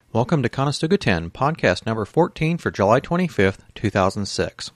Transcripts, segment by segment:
Welcome to Conestoga 10, podcast number 14 for July 25th, 2006.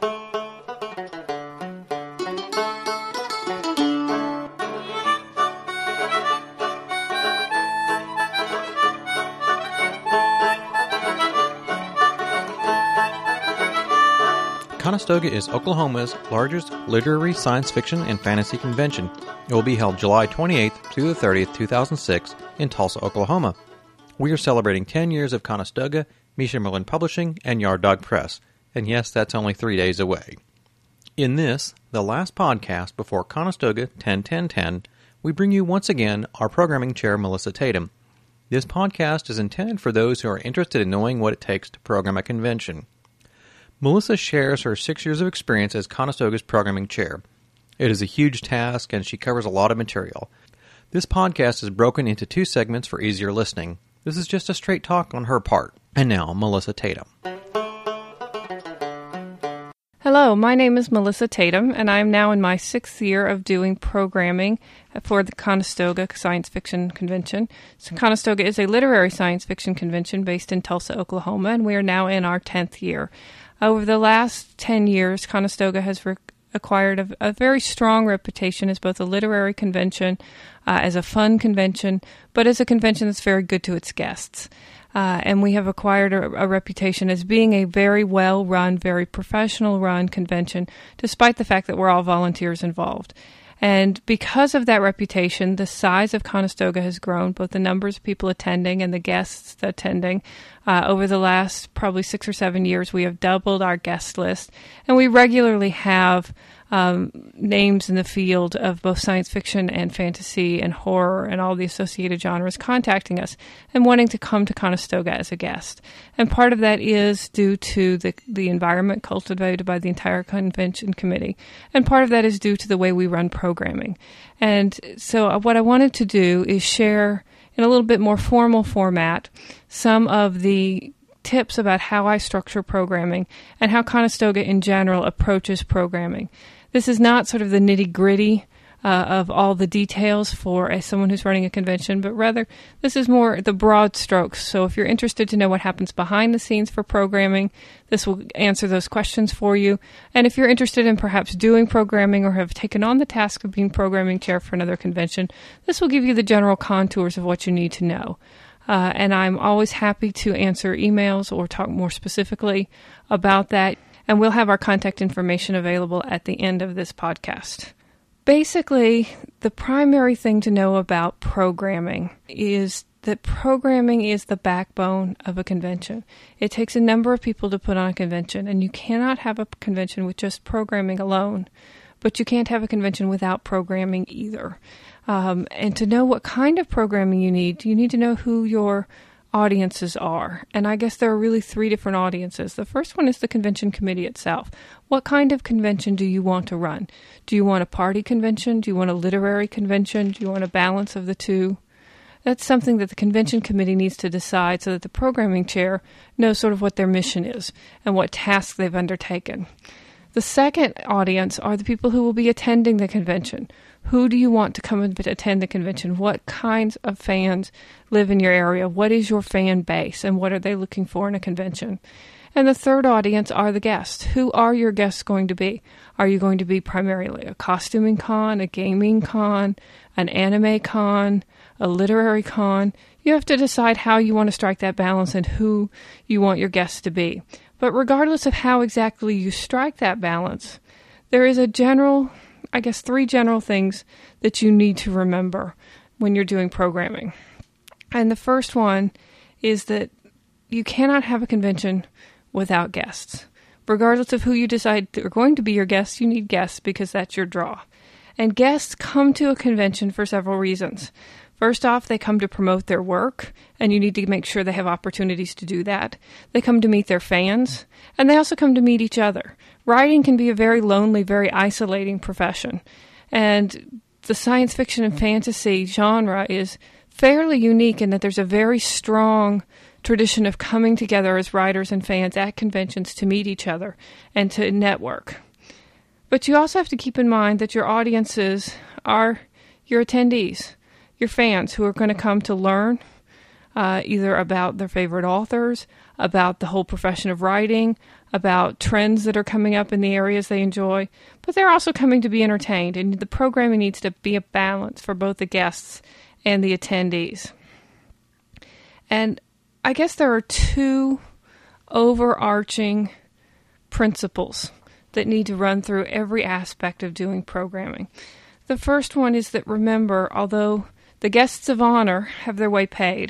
Conestoga is Oklahoma's largest literary science fiction and fantasy convention. It will be held July 28th to the 30th, 2006 in Tulsa, Oklahoma. We are celebrating 10 years of Conestoga, Misha Merlin Publishing, and Yard Dog Press. And yes, that's only 3 days away. In this, the last podcast before Conestoga 10-10-10, we bring you once again our programming chair, Melissa Tatum. This podcast is intended for those who are interested in knowing what it takes to program a convention. Melissa shares her 6 years of experience as Conestoga's programming chair. It is a huge task, and she covers a lot of material. This podcast is broken into 2 segments for easier listening. This is just a straight talk on her part. And now, Melissa Tatum. Hello, my name is Melissa Tatum, and I am now in my 6th year of doing programming for the Conestoga Science Fiction Convention. So Conestoga is a literary science fiction convention based in Tulsa, Oklahoma, and we are now in our 10th year. Over the last 10 years, Conestoga has acquired a very strong reputation as both a literary convention, as a fun convention, but as a convention that's very good to its guests. And we have acquired a reputation as being a very well-run, very professional-run convention, despite the fact that we're all volunteers involved. And because of that reputation, the size of Conestoga has grown, both the numbers of people attending and the guests attending. Over the last probably 6 or 7 years, we have doubled our guest list, and we regularly have names in the field of both science fiction and fantasy and horror and all the associated genres contacting us and wanting to come to Conestoga as a guest. And part of that is due to the environment cultivated by the entire convention committee, and part of that is due to the way we run programming. And so what I wanted to do is share in a little bit more formal format some of the tips about how I structure programming and how Conestoga in general approaches programming. This is not sort of the nitty-gritty of all the details for someone who's running a convention, but rather this is more the broad strokes. So if you're interested to know what happens behind the scenes for programming, this will answer those questions for you. And if you're interested in perhaps doing programming or have taken on the task of being programming chair for another convention, this will give you the general contours of what you need to know. And I'm always happy to answer emails or talk more specifically about that. And we'll have our contact information available at the end of this podcast. Basically, the primary thing to know about programming is that programming is the backbone of a convention. It takes a number of people to put on a convention, and you cannot have a convention with just programming alone, but you can't have a convention without programming either. And to know what kind of programming you need to know who your audiences are. And I guess there are really 3 different audiences. The first one is the convention committee itself. What kind of convention do you want to run? Do you want a party convention? Do you want a literary convention? Do you want a balance of the 2? That's something that the convention committee needs to decide so that the programming chair knows sort of what their mission is and what tasks they've undertaken. The second audience are the people who will be attending the convention. Who do you want to come and attend the convention? What kinds of fans live in your area? What is your fan base, and what are they looking for in a convention? And the third audience are the guests. Who are your guests going to be? Are you going to be primarily a costuming con, a gaming con, an anime con, a literary con? You have to decide how you want to strike that balance and who you want your guests to be. But regardless of how exactly you strike that balance, there is a general, 3 general things that you need to remember when you're doing programming. And the first one is that you cannot have a convention without guests. Regardless of who you decide are going to be your guests, you need guests because that's your draw. And guests come to a convention for several reasons. First off, they come to promote their work, and you need to make sure they have opportunities to do that. They come to meet their fans, and they also come to meet each other. Writing can be a very lonely, very isolating profession, and the science fiction and fantasy genre is fairly unique in that there's a very strong tradition of coming together as writers and fans at conventions to meet each other and to network. But you also have to keep in mind that your audiences are your attendees, your fans who are going to come to learn, either about their favorite authors, about the whole profession of writing, about trends that are coming up in the areas they enjoy, but they're also coming to be entertained, and the programming needs to be a balance for both the guests and the attendees. And I guess there are two overarching principles that need to run through every aspect of doing programming. The first one is that, remember, although the guests of honor have their way paid,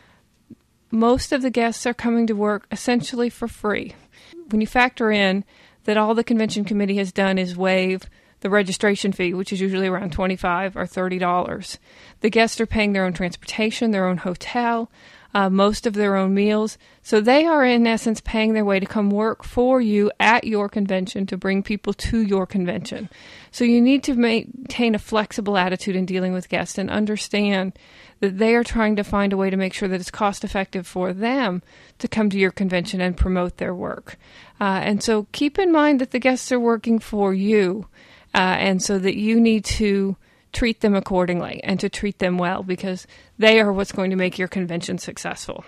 most of the guests are coming to work essentially for free. When you factor in that all the convention committee has done is waive the registration fee, which is usually around $25 or $30, the guests are paying their own transportation, their own hotel, most of their own meals. So they are, in essence, paying their way to come work for you at your convention, to bring people to your convention. So you need to maintain a flexible attitude in dealing with guests and understand that they are trying to find a way to make sure that it's cost-effective for them to come to your convention and promote their work. And so keep in mind that the guests are working for you, and so that you need to treat them accordingly and to treat them well, because they are what's going to make your convention successful.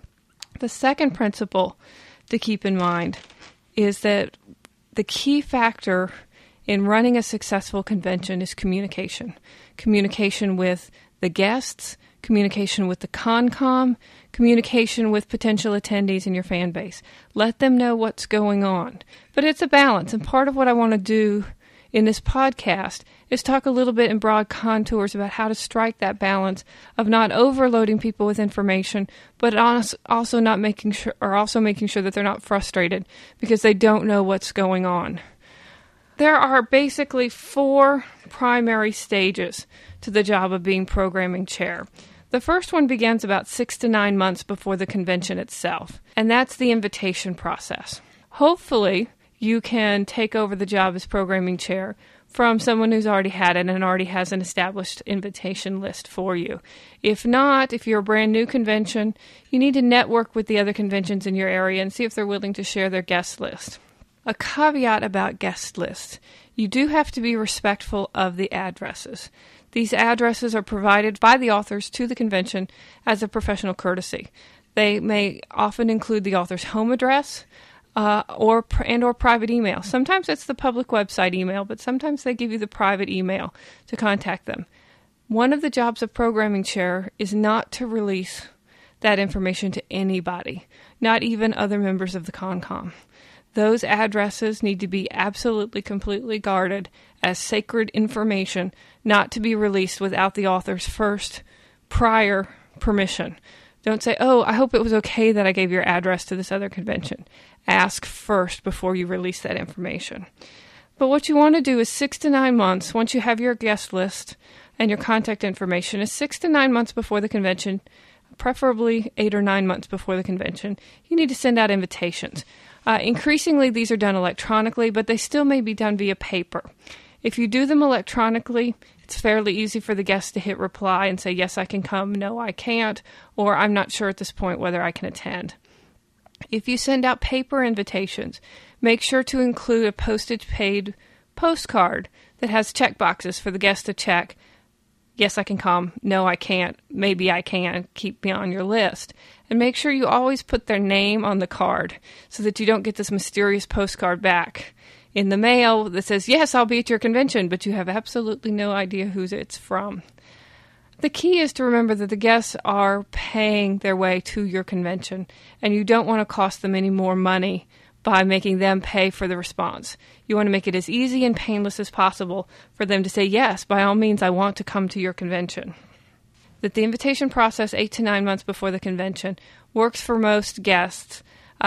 The second principle to keep in mind is that the key factor in running a successful convention is communication. Communication with the guests, communication with the CONCOM, communication with potential attendees in your fan base. Let them know what's going on. But it's a balance, and part of what I want to do in this podcast is talk a little bit in broad contours about how to strike that balance of not overloading people with information, but also making sure that they're not frustrated because they don't know what's going on. There are basically 4 primary stages to the job of being programming chair. The first one begins about 6 to 9 months before the convention itself, and that's the invitation process. Hopefully, you can take over the job as programming chair from someone who's already had it and already has an established invitation list for you. If not, if you're a brand new convention, you need to network with the other conventions in your area and see if they're willing to share their guest list. A caveat about guest lists: you do have to be respectful of the addresses. These addresses are provided by the authors to the convention as a professional courtesy. They may often include the author's home address, or private email. Sometimes it's the public website email, but sometimes they give you the private email to contact them. One of the jobs of programming chair is not to release that information to anybody, not even other members of the CONCOM. Those addresses need to be absolutely, completely guarded as sacred information, not to be released without the author's first prior permission. Don't say, "Oh, I hope it was okay that I gave your address to this other convention." Ask first before you release that information. But what you want to do is 6 to 9 months, once you have your guest list and your contact information, is 6 to 9 months before the convention, preferably 8 or 9 months before the convention, you need to send out invitations. Increasingly, these are done electronically, but they still may be done via paper. If you do them electronically, it's fairly easy for the guest to hit reply and say, "Yes, I can come," "No, I can't," or "I'm not sure at this point whether I can attend." If you send out paper invitations, make sure to include a postage-paid postcard that has check boxes for the guest to check, "Yes, I can come," "No, I can't," "Maybe I can," "Keep me on your list." And make sure you always put their name on the card so that you don't get this mysterious postcard back in the mail that says, "Yes, I'll be at your convention," but you have absolutely no idea who it's from. The key is to remember that the guests are paying their way to your convention, and you don't want to cost them any more money by making them pay for the response. You want to make it as easy and painless as possible for them to say, "Yes, by all means, I want to come to your convention." That the invitation process 8 to 9 months before the convention works for most guests.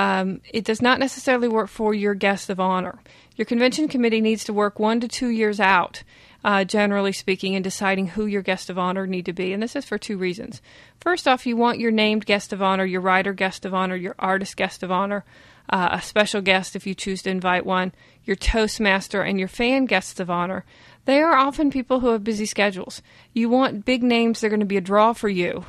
It does not necessarily work for your guest of honor. Your convention committee needs to work 1 to 2 years out, generally speaking, in deciding who your guest of honor need to be. And this is for 2 reasons. First off, you want your named guest of honor, your writer guest of honor, your artist guest of honor, a special guest if you choose to invite one, your Toastmaster, and your fan guests of honor. They are often people who have busy schedules. You want big names that are going to be a draw for you.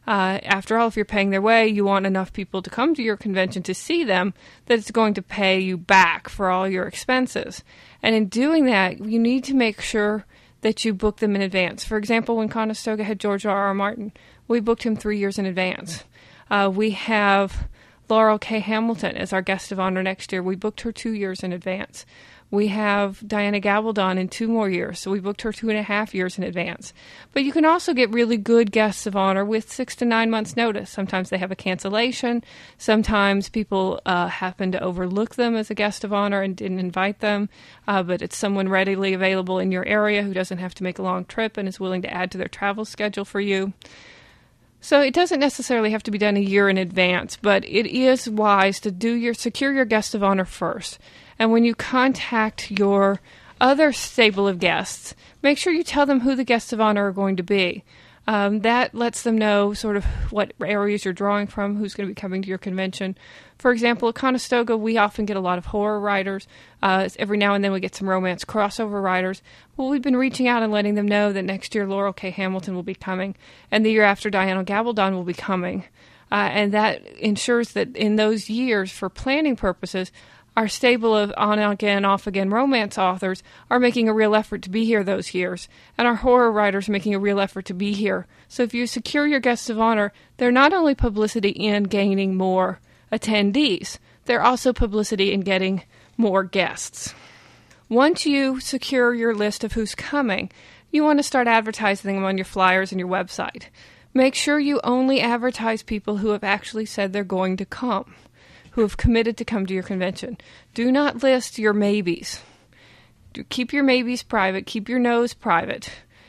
After all, if you're paying their way, you want enough people to come to your convention to see them that it's going to pay you back for all your expenses. And in doing that, you need to make sure that you book them in advance. For example, when Conestoga had George R.R. Martin, we booked him 3 years in advance. We have Laurel K. Hamilton as our guest of honor next year. We booked her 2 years in advance. We have Diana Gabaldon in 2 more years, so we booked her 2.5 years in advance. But you can also get really good guests of honor with 6 to 9 months' notice. Sometimes they have a cancellation. Sometimes people happen to overlook them as a guest of honor and didn't invite them, but it's someone readily available in your area who doesn't have to make a long trip and is willing to add to their travel schedule for you. So it doesn't necessarily have to be done a year in advance, but it is wise to secure your guest of honor first. And when you contact your other stable of guests, make sure you tell them who the guests of honor are going to be. That lets them know sort of what areas you're drawing from, who's going to be coming to your convention. For example, at Conestoga, we often get a lot of horror writers. Every now and then we get some romance crossover writers. Well, we've been reaching out and letting them know that next year Laurel K. Hamilton will be coming, and the year after Diana Gabaldon will be coming. And that ensures that in those years, for planning purposes, our stable of on-again, off-again romance authors are making a real effort to be here those years, and our horror writers are making a real effort to be here. So if you secure your guests of honor, they're not only publicity in gaining more attendees, they're also publicity in getting more guests. Once you secure your list of who's coming, you want to start advertising them on your flyers and your website. Make sure you only advertise people who have actually said they're going to come, who have committed to come to your convention. Do not list your maybes. Keep your maybes private. Keep your no's private.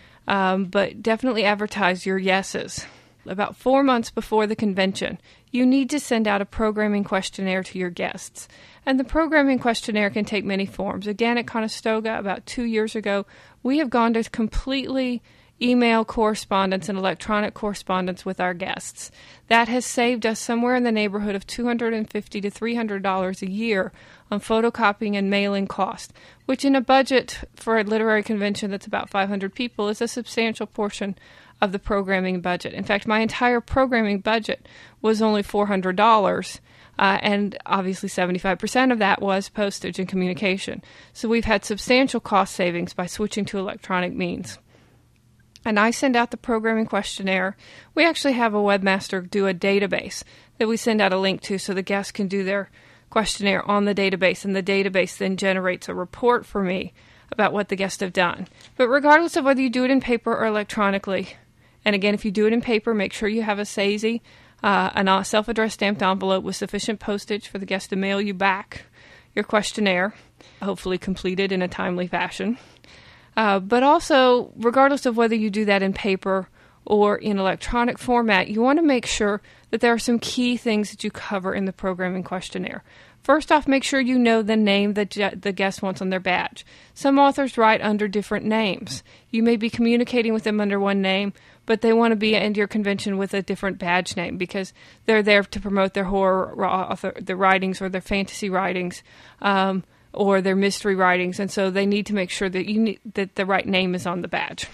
But definitely advertise your yeses. About 4 months before the convention, you need to send out a programming questionnaire to your guests. And the programming questionnaire can take many forms. Again, at Conestoga, about 2 years ago, we have gone to completely email correspondence and electronic correspondence with our guests. That has saved us somewhere in the neighborhood of $250 to $300 a year on photocopying and mailing cost, which in a budget for a literary convention that's about 500 people is a substantial portion of the programming budget. In fact, my entire programming budget was only $400, and obviously 75% of that was postage and communication. So we've had substantial cost savings by switching to electronic means. And I send out the programming questionnaire. We actually have a webmaster do a database that we send out a link to so the guests can do their questionnaire on the database, and the database then generates a report for me about what the guests have done. But regardless of whether you do it in paper or electronically, and again, if you do it in paper, make sure you have a SAISE, a self-addressed stamped envelope with sufficient postage for the guest to mail you back your questionnaire, hopefully completed in a timely fashion. But also, regardless of whether you do that in paper or in electronic format, you want to make sure that there are some key things that you cover in the programming questionnaire. First off, make sure you know the name that the guest wants on their badge. Some authors write under different names. You may be communicating with them under one name, but they want to be at your convention with a different badge name because they're there to promote their horror their writings or their fantasy writings. Or their mystery writings, and so they need to make sure that that the right name is on the badge.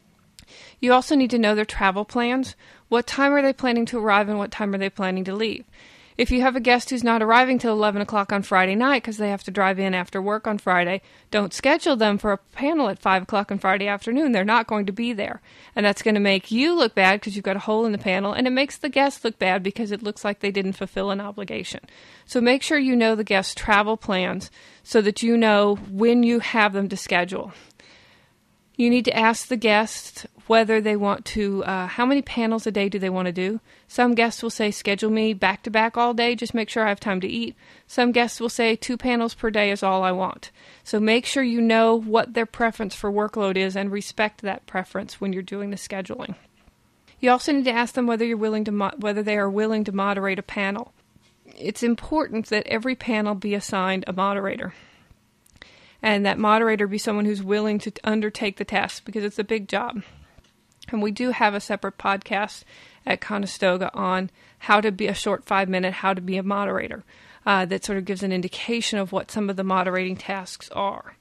You also need to know their travel plans. What time are they planning to arrive and what time are they planning to leave? If you have a guest who's not arriving till 11 o'clock on Friday night because they have to drive in after work on Friday, don't schedule them for a panel at 5 o'clock on Friday afternoon. They're not going to be there. And that's going to make you look bad because you've got a hole in the panel, and it makes the guests look bad because it looks like they didn't fulfill an obligation. So make sure you know the guests' travel plans so that you know when you have them to schedule. You need to ask the guests whether they want to, how many panels a day do they want to do. Some guests will say, schedule me back-to-back all day, just make sure I have time to eat. Some guests will say 2 panels per day is all I want. So make sure you know what their preference for workload is and respect that preference when you're doing the scheduling. You also need to ask them whether they are willing to moderate a panel. It's important that every panel be assigned a moderator, and that moderator be someone who's willing to undertake the task because it's a big job. And we do have a separate podcast at Conestoga on how to be a short 5-minute, how to be a moderator, that sort of gives an indication of what some of the moderating tasks are.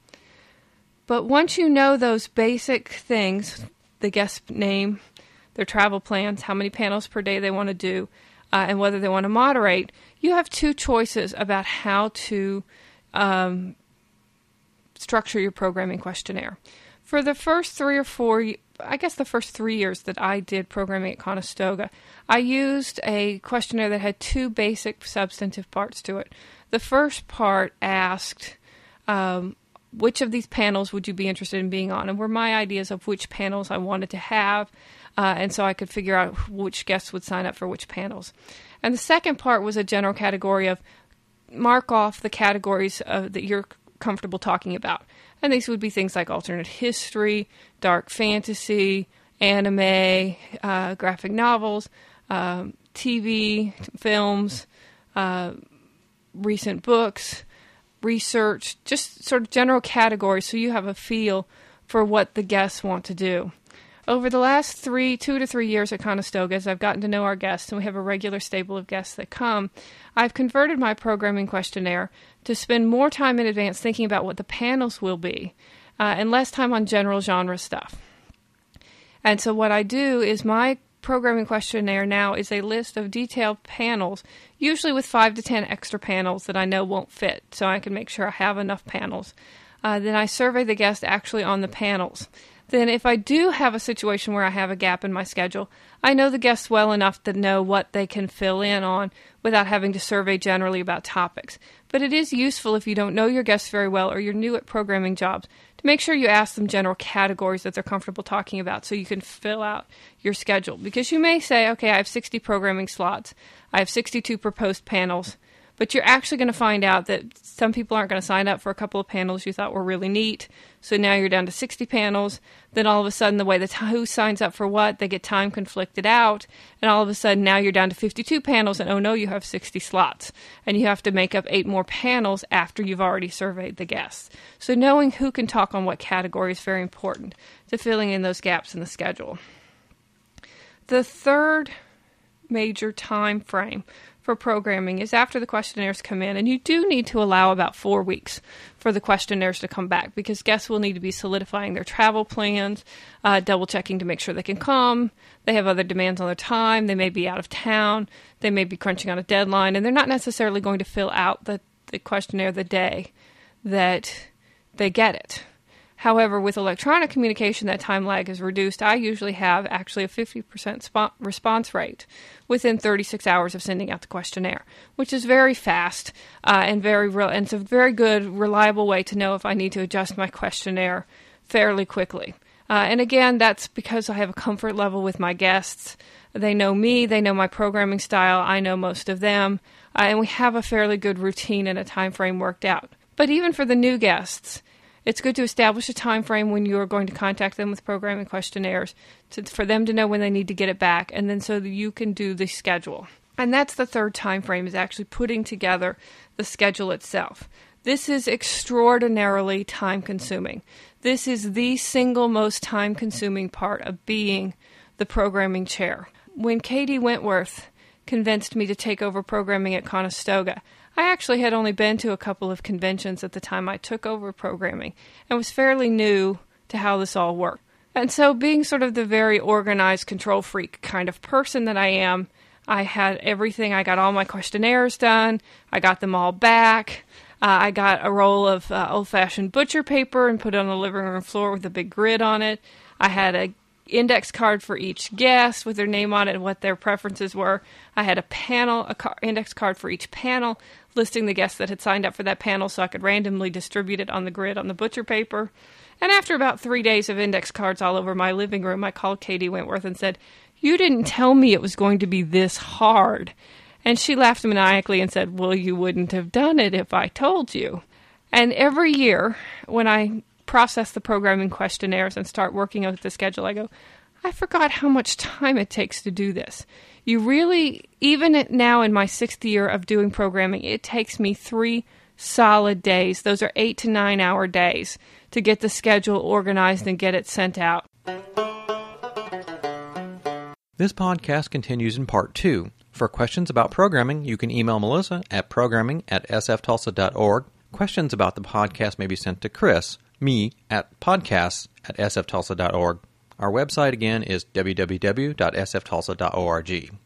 But once you know those basic things, the guest name, their travel plans, how many panels per day they want to do, and whether they want to moderate, you have 2 choices about how to structure your programming questionnaire. For the first 3 or 4, I guess the first 3 years that I did programming at Conestoga, I used a questionnaire that had 2 basic substantive parts to it. The first part asked, which of these panels would you be interested in being on? And were my ideas of which panels I wanted to have, and so I could figure out which guests would sign up for which panels. And the second part was a general category of mark off the categories that you're comfortable talking about. And these would be things like alternate history, dark fantasy, anime, graphic novels, TV, films, recent books, research, just sort of general categories so you have a feel for what the guests want to do. Over the last 2 to 3 years at Conestoga, as I've gotten to know our guests, and we have a regular stable of guests that come, I've converted my programming questionnaire to spend more time in advance thinking about what the panels will be, and less time on general genre stuff. And so what I do is my programming questionnaire now is a list of detailed panels, usually with 5 to 10 extra panels that I know won't fit, so I can make sure I have enough panels. Then I survey the guests actually on the panels. Then if I do have a situation where I have a gap in my schedule, I know the guests well enough to know what they can fill in on without having to survey generally about topics. But it is useful if you don't know your guests very well or you're new at programming jobs to make sure you ask them general categories that they're comfortable talking about so you can fill out your schedule. Because you may say, okay, I have 60 programming slots, I have 62 proposed panels, but you're actually going to find out that some people aren't going to sign up for a couple of panels you thought were really neat. So now you're down to 60 panels. Then all of a sudden, the way who signs up for what, they get time conflicted out. And all of a sudden, now you're down to 52 panels. And oh no, you have 60 slots. And you have to make up 8 more panels after you've already surveyed the guests. So knowing who can talk on what category is very important to filling in those gaps in the schedule. The third major time frame for programming is after the questionnaires come in, and you do need to allow about 4 weeks for the questionnaires to come back because guests will need to be solidifying their travel plans, double checking to make sure they can come. They have other demands on their time. They may be out of town. They may be crunching on a deadline, and they're not necessarily going to fill out the questionnaire the day that they get it. However, with electronic communication, that time lag is reduced. I usually have actually a 50% response rate within 36 hours of sending out the questionnaire, which is very fast and it's a very good, reliable way to know if I need to adjust my questionnaire fairly quickly. And again, that's because I have a comfort level with my guests. They know me, they know my programming style, I know most of them, and we have a fairly good routine and a time frame worked out. But even for the new guests, it's good to establish a time frame when you are going to contact them with programming questionnaires for them to know when they need to get it back, and then so that you can do the schedule. And that's the third time frame, is actually putting together the schedule itself. This is extraordinarily time-consuming. This is the single most time-consuming part of being the programming chair. When Katie Wentworth convinced me to take over programming at Conestoga, I actually had only been to a couple of conventions at the time I took over programming and was fairly new to how this all worked. And so being sort of the very organized control freak kind of person that I am, I had everything. I got all my questionnaires done. I got them all back. I got a roll of old-fashioned butcher paper and put it on the living room floor with a big grid on it. I had a index card for each guest with their name on it and what their preferences were. I had index card for each panel, listing the guests that had signed up for that panel so I could randomly distribute it on the grid on the butcher paper. And after about 3 days of index cards all over my living room, I called Katie Wentworth and said, "You didn't tell me it was going to be this hard." And she laughed maniacally and said, "Well, you wouldn't have done it if I told you." And every year when I process the programming questionnaires and start working out the schedule, I go, I forgot how much time it takes to do this. You really, even now in my 6th year of doing programming, it takes me 3 solid days. Those are 8 to 9 hour days to get the schedule organized and get it sent out. This podcast continues in part 2. For questions about programming, you can email Melissa at programming@sftulsa.org. Questions about the podcast may be sent to Chris, me, at podcasts@sftulsa.org. Our website again is www.sftulsa.org.